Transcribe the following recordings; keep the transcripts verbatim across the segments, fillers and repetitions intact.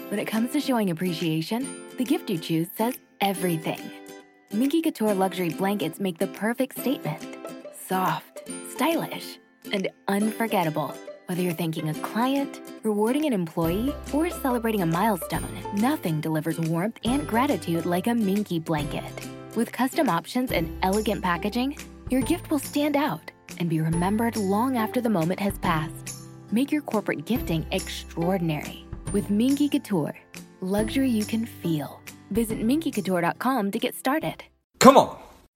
When it comes to showing appreciation, the gift you choose says everything. Minky Couture luxury blankets make the perfect statement. Soft, stylish, and unforgettable. Whether you're thanking a client, rewarding an employee, or celebrating a milestone, nothing delivers warmth and gratitude like a Minky blanket. With custom options and elegant packaging, your gift will stand out and be remembered long after the moment has passed. Make your corporate gifting extraordinary with Minky Couture. Luxury you can feel. Visit minky couture dot com to get started. Come on.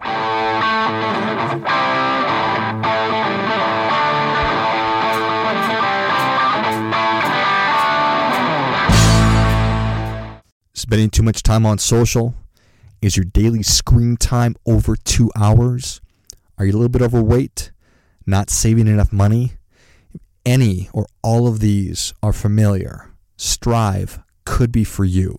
Spending too much time on social? Is your daily screen time over two hours? Are you a little bit overweight? Not saving enough money? If any or all of these are familiar, Strive could be for you.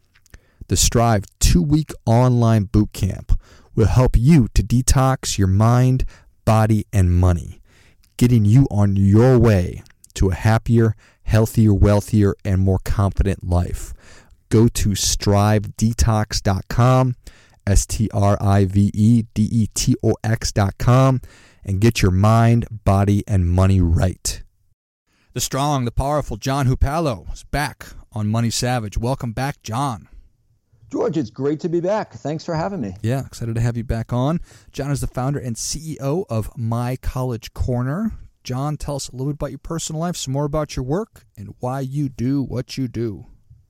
The Strive two-week online bootcamp will help you to detox your mind, body, and money, getting you on your way to a happier, healthier, wealthier, and more confident life. Go to strive detox dot com, S T R I V E D E T O X dot com, and get your mind, body, and money right. The strong, the powerful John Hupalo is back on Money Savage. Welcome back, John. George, it's great to be back. Thanks for having me. Yeah, excited to have you back on. John is the founder and C E O of My College Corner. John, tell us a little bit about your personal life, some more about your work, and why you do what you do.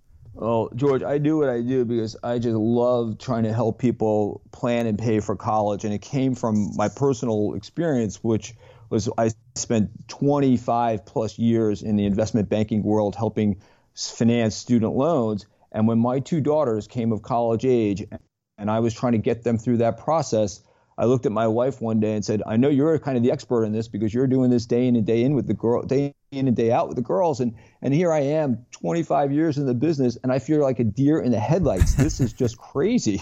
Oh, George, I do what I do because I just love trying to help people plan and pay for college. And it came from my personal experience, which was I spent twenty-five plus years in the investment banking world helping finance student loans. And when my two daughters came of college age and I was trying to get them through that process, I looked at my wife one day and said, I know you're kind of the expert in this because you're doing this day in and day in with the girl, day in and day out with the girls. And, and here I am twenty-five years in the business and I feel like a deer in the headlights. This is just crazy.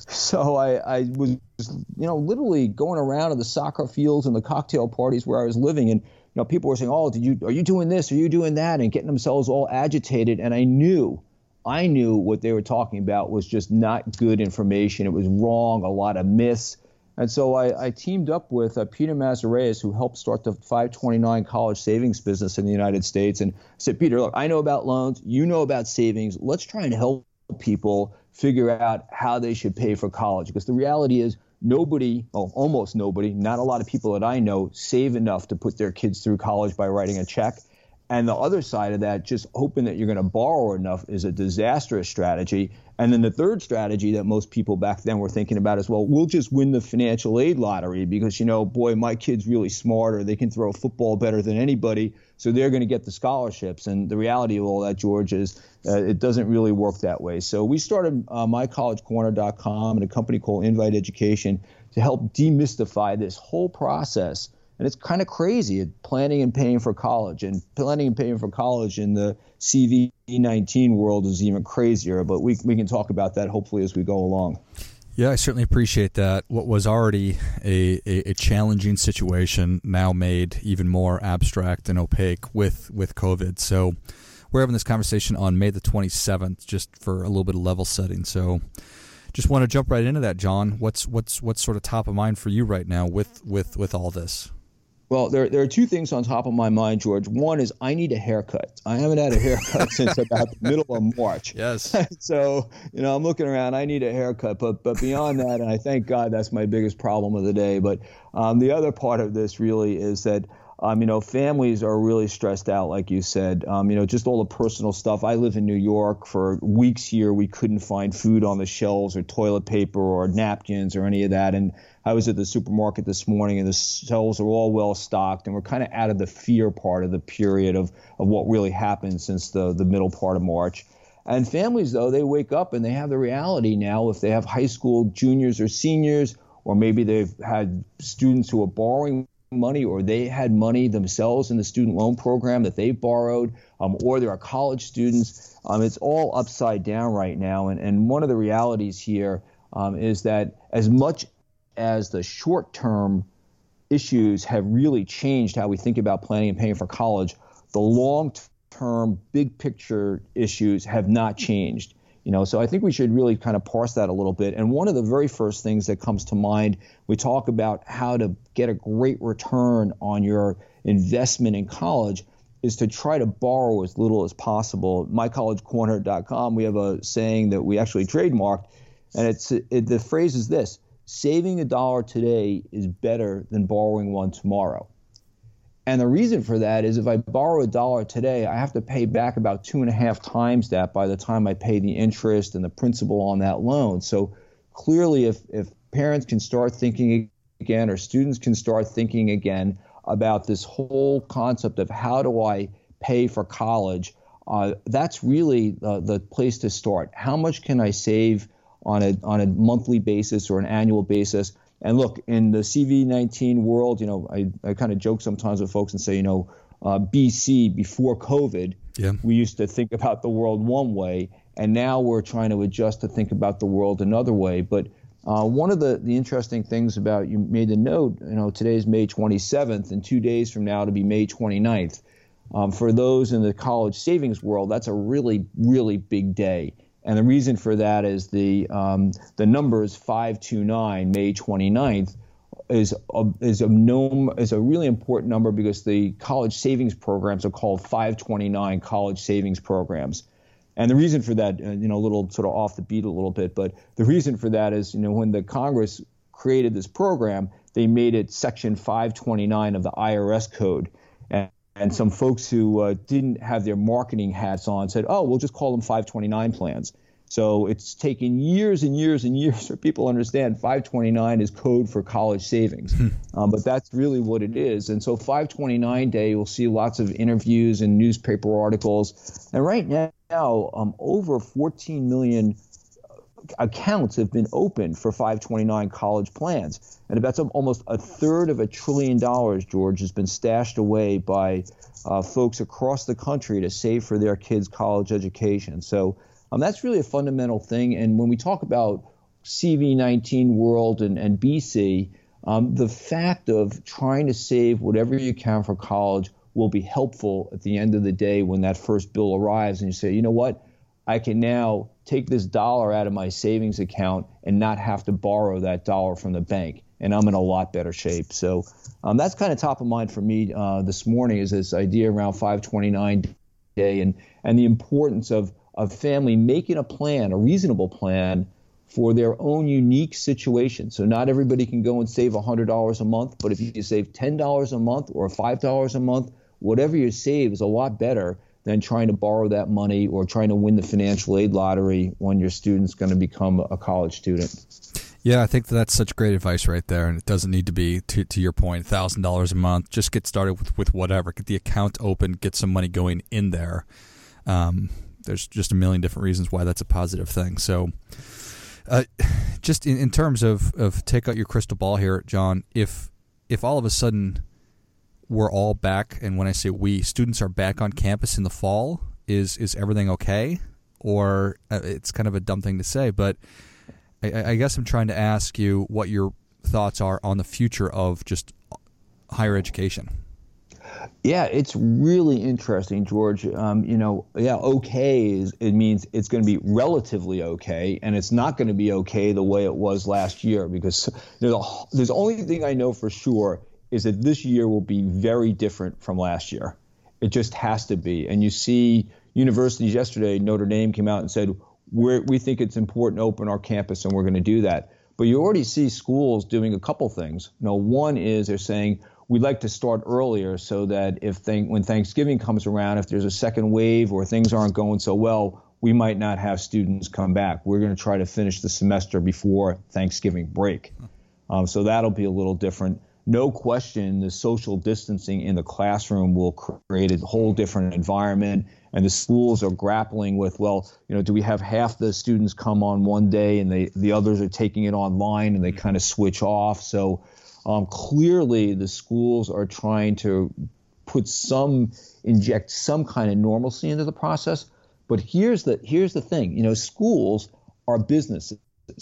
So I, I was, you know, literally going around to the soccer fields and the cocktail parties where I was living. And, you know, people were saying, oh, did you, are you doing this? Are you doing that? And getting themselves all agitated. And I knew, I knew what they were talking about was just not good information. It was wrong, a lot of myths. And so I, I teamed up with uh, Peter Mazareas, who helped start the five twenty-nine college savings business in the United States. And I said, Peter, look, I know about loans. You know about savings. Let's try and help people figure out how they should pay for college. Because the reality is nobody, well, almost nobody, not a lot of people that I know, save enough to put their kids through college by writing a check. And the other side of that, just hoping that you're going to borrow enough is a disastrous strategy. And then the third strategy that most people back then were thinking about is, well, we'll just win the financial aid lottery because, you know, boy, my kid's really smart or they can throw a football better than anybody, so they're going to get the scholarships. And the reality of all that, George, is uh, it doesn't really work that way. So we started uh, my college corner dot com and a company called Invite Education to help demystify this whole process. And it's kind of crazy, planning and paying for college. And planning and paying for college in the C V nineteen world is even crazier. But we we can talk about that hopefully as we go along. Yeah, I certainly appreciate that. What was already a, a, a challenging situation now made even more abstract and opaque with, with COVID. So we're having this conversation on May the twenty-seventh, just for a little bit of level setting. So just want to jump right into that, John. What's what's what's sort of top of mind for you right now with with, with all this? Well, there there are two things on top of my mind, George. One is I need a haircut. I haven't had a haircut since about the middle of March. Yes. So, you know, I'm looking around. I need a haircut. But but beyond that, and I thank God that's my biggest problem of the day. But um, the other part of this really is that, um, you know, families are really stressed out, like you said. Um, you know, just all the personal stuff. I live in New York. For weeks here, we couldn't find food on the shelves or toilet paper or napkins or any of that. And I was at the supermarket this morning and the shelves are all well stocked, and we're kind of out of the fear part of the period of, of what really happened since the, the middle part of March. And families, though, they wake up and they have the reality now if they have high school juniors or seniors, or maybe they've had students who are borrowing money or they had money themselves in the student loan program that they borrowed, um, or there are college students. Um, it's all upside down right now. And, and one of the realities here um, is that as much as the short-term issues have really changed how we think about planning and paying for college, the long term, big picture issues have not changed. You know, so I think we should really kind of parse that a little bit. And one of the very first things that comes to mind, we talk about how to get a great return on your investment in college, is to try to borrow as little as possible. my college corner dot com, we have a saying that we actually trademarked, and it's it, the phrase is this: saving a dollar today is better than borrowing one tomorrow. And the reason for that is if I borrow a dollar today, I have to pay back about two and a half times that by the time I pay the interest and the principal on that loan. So clearly, if, if parents can start thinking again, or students can start thinking again about this whole concept of how do I pay for college, uh, that's really uh, the place to start. How much can I save on a on a monthly basis or an annual basis? And look, in the C V nineteen world, you know, I, I kind of joke sometimes with folks and say, you know, uh, B C, before COVID, yeah. we used to think about the world one way, and now we're trying to adjust to think about the world another way. But uh, one of the, the interesting things about, you made the note, you know, today's May twenty-seventh, and two days from now to be May twenty-ninth. Um, for those in the college savings world, that's a really, really big day. And the reason for that is the um, the numbers five two nine, May twenty-ninth, is a, is a known, is a really important number because the college savings programs are called five twenty-nine college savings programs. And the reason for that, uh, you know, a little sort of off the beat a little bit, but the reason for that is, you know, when the Congress created this program, they made it Section five twenty-nine of the I R S code. And And some folks who uh, didn't have their marketing hats on said, oh, we'll just call them five twenty-nine plans. So it's taken years and years and years for people to understand five twenty-nine is code for college savings. um, but that's really what it is. And so five twenty-nine Day, you'll see lots of interviews and newspaper articles. And right now, um, over fourteen million accounts have been opened for five twenty-nine college plans. And that's almost a third of a trillion dollars, George, has been stashed away by uh, folks across the country to save for their kids' college education. So um, that's really a fundamental thing. And when we talk about C V nineteen world and, and B C, um, the fact of trying to save whatever you can for college will be helpful at the end of the day when that first bill arrives and you say, you know what, I can now take this dollar out of my savings account and not have to borrow that dollar from the bank. And I'm in a lot better shape. So um, that's kind of top of mind for me uh, this morning, is this idea around five twenty-nine Day and, and the importance of, of family making a plan, a reasonable plan for their own unique situation. So not everybody can go and save one hundred dollars a month, but if you save ten dollars a month or five dollars a month, whatever you save is a lot better than trying to borrow that money or trying to win the financial aid lottery when your student's going to become a college student. Yeah, I think that that's such great advice right there, and it doesn't need to be, to, to your point, one thousand dollars a month. Just get started with, with whatever. Get the account open, get some money going in there. Um, there's just a million different reasons why that's a positive thing. So uh, just in, in terms of, of take out your crystal ball here, John, if if all of a sudden we're all back, and when I say we, students are back on campus in the fall, is is everything okay? Or uh, it's kind of a dumb thing to say, but I, I guess I'm trying to ask you what your thoughts are on the future of just higher education. Yeah, it's really interesting, George. Um, you know, yeah, okay is it means it's going to be relatively okay, and it's not going to be okay the way it was last year, because there's a, there's the only thing I know for sure is that this year will be very different from last year. It just has to be. And you see universities yesterday, Notre Dame came out and said, We're, we think it's important to open our campus, and we're going to do that. But you already see schools doing a couple things. You know, one is they're saying we'd like to start earlier so that if th- when Thanksgiving comes around, if there's a second wave or things aren't going so well, we might not have students come back. We're going to try to finish the semester before Thanksgiving break. Um, so that'll be a little different. No question, the social distancing in the classroom will create a whole different environment. And the schools are grappling with, well, you know, do we have half the students come on one day and they the others are taking it online and they kind of switch off? So um, clearly the schools are trying to put some, inject some kind of normalcy into the process. But here's the here's the thing, you know, schools are businesses,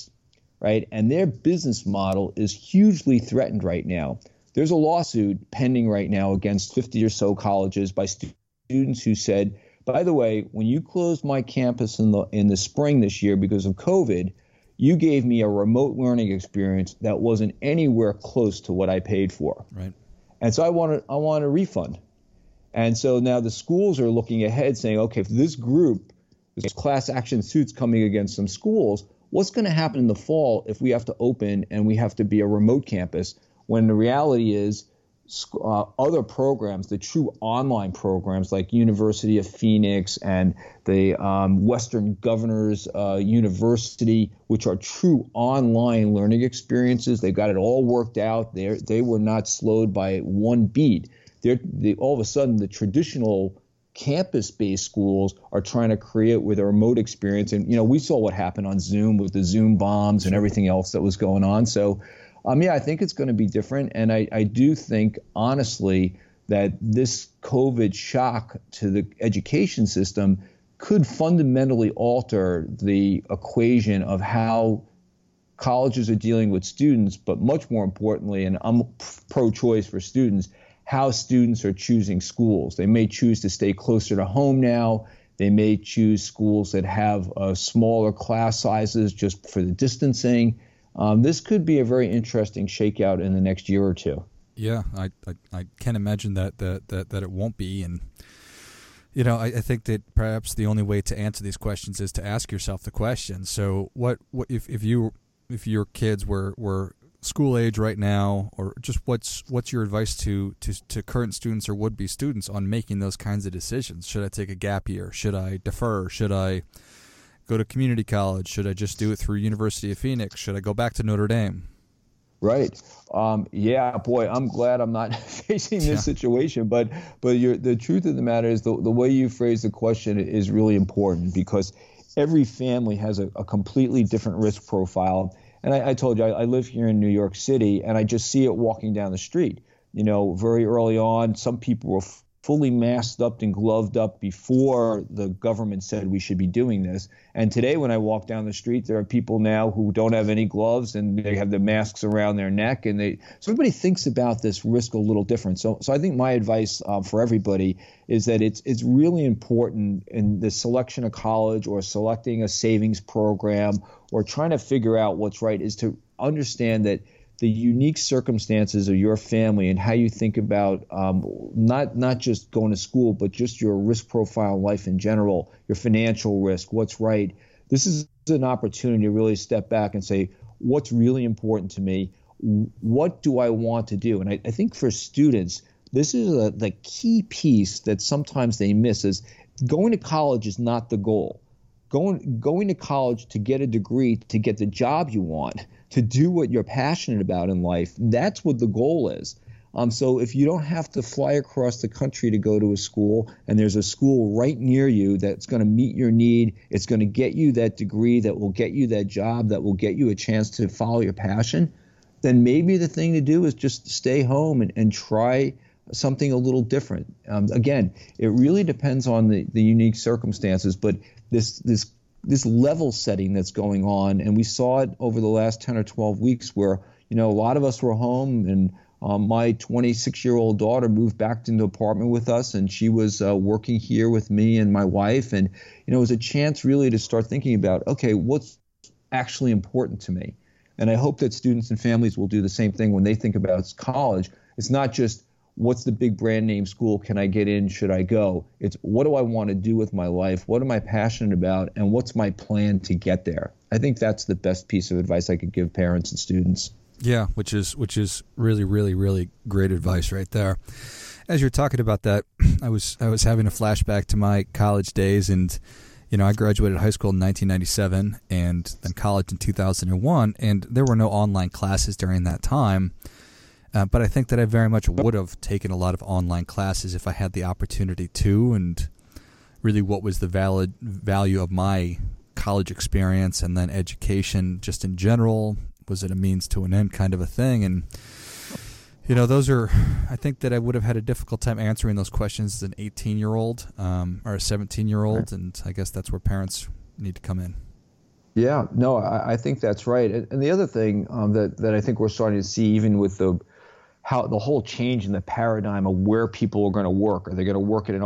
right? And their business model is hugely threatened right now. There's a lawsuit pending right now against fifty or so colleges by students students who said, by the way, when you closed my campus in the in the spring this year because of COVID, you gave me a remote learning experience that wasn't anywhere close to what I paid for. Right. And so I wanted I want a refund. And so now the schools are looking ahead saying, okay, if this group, there's class action suits coming against some schools, what's going to happen in the fall if we have to open and we have to be a remote campus, when the reality is uh, other programs, the true online programs like University of Phoenix and the um, Western Governors uh, University, which are true online learning experiences, they got it all worked out. They they were not slowed by one beat. They're, they, all of a sudden, the traditional campus-based schools are trying to create with a remote experience. And, you know, we saw what happened on Zoom with the Zoom bombs and everything else that was going on. So, um, yeah, I think it's going to be different. And I, I do think, honestly, that this COVID shock to the education system could fundamentally alter the equation of how colleges are dealing with students, but much more importantly, and I'm pro-choice for students, how students are choosing schools. They may choose to stay closer to home now. They may choose schools that have uh, smaller class sizes just for the distancing. Um, this could be a very interesting shakeout in the next year or two. Yeah, I I, I can't imagine that, that that that it won't be. And you know, I, I think that perhaps the only way to answer these questions is to ask yourself the question. So, what what if if you if your kids were were school age right now, or just what's what's your advice to, to to current students or would-be students on making those kinds of decisions? Should I take a gap year? Should I defer? Should I go to community college? Should I just do it through University of Phoenix? Should I go back to Notre Dame? Right. Um, yeah, boy, I'm glad I'm not facing this yeah. situation. But but you're, the truth of the matter is the, the way you phrase the question is really important, because every family has a, a completely different risk profile. And I, I told you, I, I live here in New York City, and I just see it walking down the street. You know, very early on, some people were f- fully masked up and gloved up before the government said we should be doing this. And today, when I walk down the street, there are people now who don't have any gloves, and they have the masks around their neck. And they so everybody thinks about this risk a little different. So, so I think my advice um, for everybody is that it's it's really important in the selection of college or selecting a savings program or trying to figure out what's right, is to understand that the unique circumstances of your family and how you think about um, not not just going to school, but just your risk profile in life in general, your financial risk, what's right. This is an opportunity to really step back and say, what's really important to me? What do I want to do? And I, I think for students, this is a, the key piece that sometimes they miss, is going to college is not the goal. Going going to college to get a degree, to get the job you want, to do what you're passionate about in life, that's what the goal is. Um, so if you don't have to fly across the country to go to a school, and there's a school right near you that's going to meet your need, it's going to get you that degree, that will get you that job, that will get you a chance to follow your passion, then maybe the thing to do is just stay home and, and try something a little different. Um, again, it really depends on the, the unique circumstances, but this this this level setting that's going on, and we saw it over the last ten or twelve weeks where, you know, a lot of us were home, and um, my twenty-six-year-old daughter moved back into an apartment with us, and she was uh, working here with me and my wife, and, you know, it was a chance really to start thinking about, okay, what's actually important to me? And I hope that students and families will do the same thing when they think about college. It's not just, what's the big brand name school can I get in? Should I go? It's, what do I want to do with my life? What am I passionate about? And what's my plan to get there? I think that's the best piece of advice I could give parents and students. Yeah, which is which is really, really, really great advice right there. As you're talking about that, I was I was having a flashback to my college days, and you know, I graduated high school in nineteen ninety-seven and then college in two thousand one, and there were no online classes during that time. Uh, but I think that I very much would have taken a lot of online classes if I had the opportunity to, and really what was the valid value of my college experience and then education just in general. Was it a means to an end kind of a thing? And, you know, those are, I think that I would have had a difficult time answering those questions as an eighteen-year-old um, or a seventeen-year-old, and I guess that's where parents need to come in. Yeah, no, I, I think that's right. And, and the other thing um, that, that I think we're starting to see, even with the how the whole change in the paradigm of where people are going to work. Are they going to work in an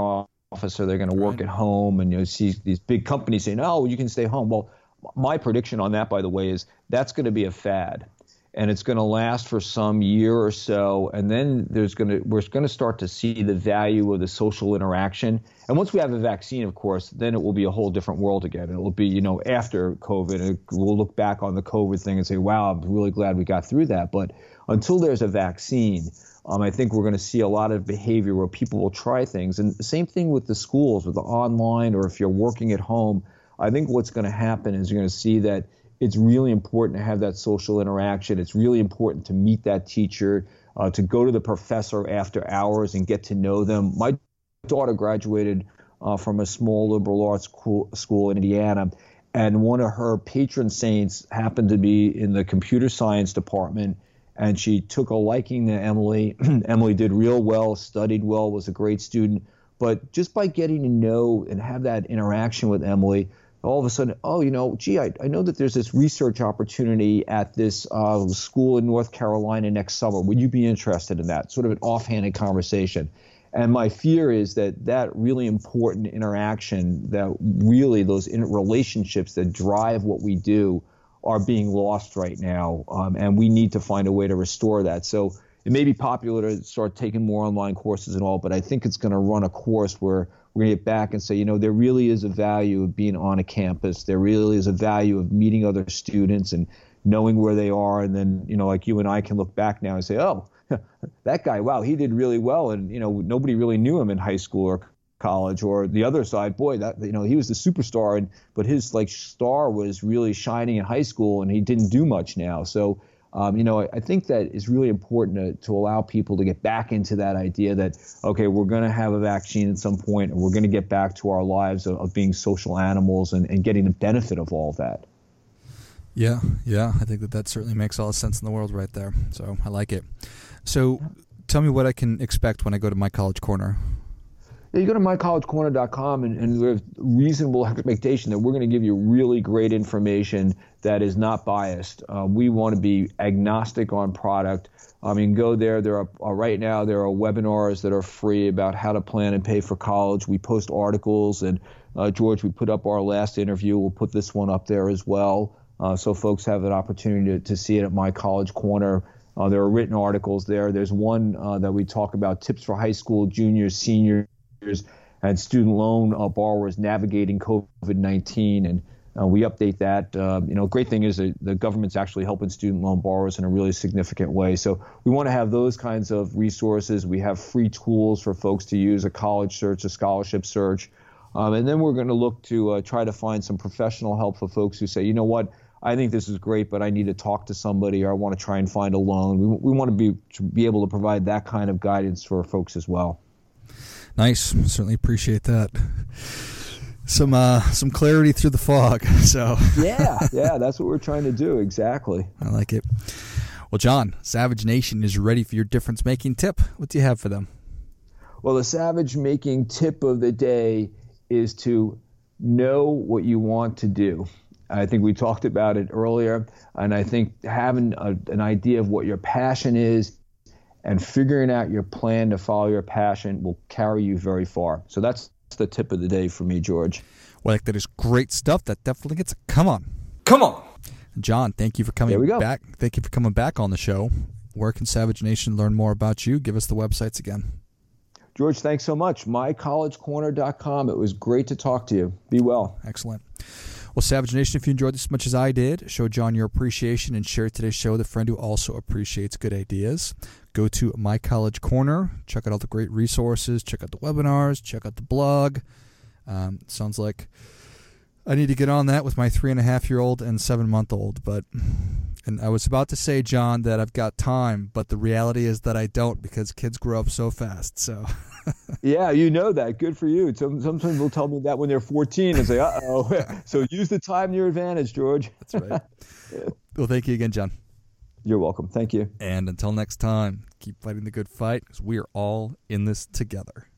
office, or they're going to work right. at home, and you see these big companies saying, "Oh, you can stay home." Well, my prediction on that, by the way, is that's going to be a fad, and it's going to last for some year or so, and then there's going to we're going to start to see the value of the social interaction. And once we have a vaccine, of course, then it will be a whole different world again. It will be, you know, after COVID, and we'll look back on the COVID thing and say, "Wow, I'm really glad we got through that." But until there's a vaccine, Um, I think we're going to see a lot of behavior where people will try things. And the same thing with the schools, with the online, or if you're working at home. I think what's going to happen is you're going to see that it's really important to have that social interaction. It's really important to meet that teacher, uh, to go to the professor after hours and get to know them. My daughter graduated uh, from a small liberal arts school, school in Indiana, and one of her patron saints happened to be in the computer science department. And she took a liking to Emily. Emily did real well, studied well, was a great student. But just by getting to know and have that interaction with Emily, all of a sudden, oh, you know, gee, I, I know that there's this research opportunity at this uh, school in North Carolina next summer. Would you be interested in that? Sort of an offhanded conversation. And my fear is that that really important interaction, that really those in relationships that drive what we do, are being lost right now, um, and we need to find a way to restore that. So it may be popular to start taking more online courses and all, but I think it's going to run a course where we're going to get back and say, you know, there really is a value of being on a campus. There really is a value of meeting other students and knowing where they are. And then, you know, like you and I can look back now and say, oh, that guy, wow, he did really well. And, you know, nobody really knew him in high school or college. Or the other side, boy, that, you know, he was the superstar, and but his like star was really shining in high school, and he didn't do much now. So, um, you know, I, I think that is really important to, to allow people to get back into that idea that, okay, we're going to have a vaccine at some point, and we're going to get back to our lives of, of being social animals and, and getting the benefit of all of that. Yeah, yeah, I think that that certainly makes all the sense in the world right there. So I like it. So tell me what I can expect when I go to My College Corner. Yeah, you go to my college corner dot com, and, and we have reasonable expectation that we're going to give you really great information that is not biased. Uh, we want to be agnostic on product. I mean, go there. There are uh, right now there are webinars that are free about how to plan and pay for college. We post articles, and uh, George, we put up our last interview. We'll put this one up there as well, uh, so folks have an opportunity to, to see it at My College Corner. Uh, there are written articles there. There's one uh, that we talk about tips for high school juniors, seniors, and student loan uh, borrowers navigating COVID nineteen, and uh, we update that. Uh, you know, great thing is that the government's actually helping student loan borrowers in a really significant way. So we want to have those kinds of resources. We have free tools for folks to use, a college search, a scholarship search, um, and then we're going to look to uh, try to find some professional help for folks who say, you know what, I think this is great, but I need to talk to somebody, or I want to try and find a loan. We, we want to be to be able to provide that kind of guidance for folks as well. Nice. Certainly appreciate that. Some uh, some clarity through the fog. So yeah, yeah, that's what we're trying to do. Exactly. I like it. Well, John, Savage Nation is ready for your difference-making tip. What do you have for them? Well, the savage-making tip of the day is to know what you want to do. I think we talked about it earlier, and I think having a, an idea of what your passion is and figuring out your plan to follow your passion will carry you very far. So that's the tip of the day for me, George. Well, that is great stuff. That definitely gets a come on. Come on. John, thank you for coming there we go. back. Thank you for coming back on the show. Where can Savage Nation learn more about you? Give us the websites again. George, thanks so much. my college corner dot com. It was great to talk to you. Be well. Excellent. Well, Savage Nation, if you enjoyed this as much as I did, show John your appreciation and share today's show with a friend who also appreciates good ideas. Go to My College Corner. Check out all the great resources. Check out the webinars. Check out the blog. Um, sounds like I need to get on that with my three and a half year old and seven month old. But, and I was about to say, John, that I've got time, but the reality is that I don't, because kids grow up so fast. So, yeah, you know that. Good for you. Some, sometimes they'll tell me that when they're fourteen and say, uh oh. So use the time to your advantage, George. That's right. Well, thank you again, John. You're welcome. Thank you. And until next time, keep fighting the good fight, because we are all in this together.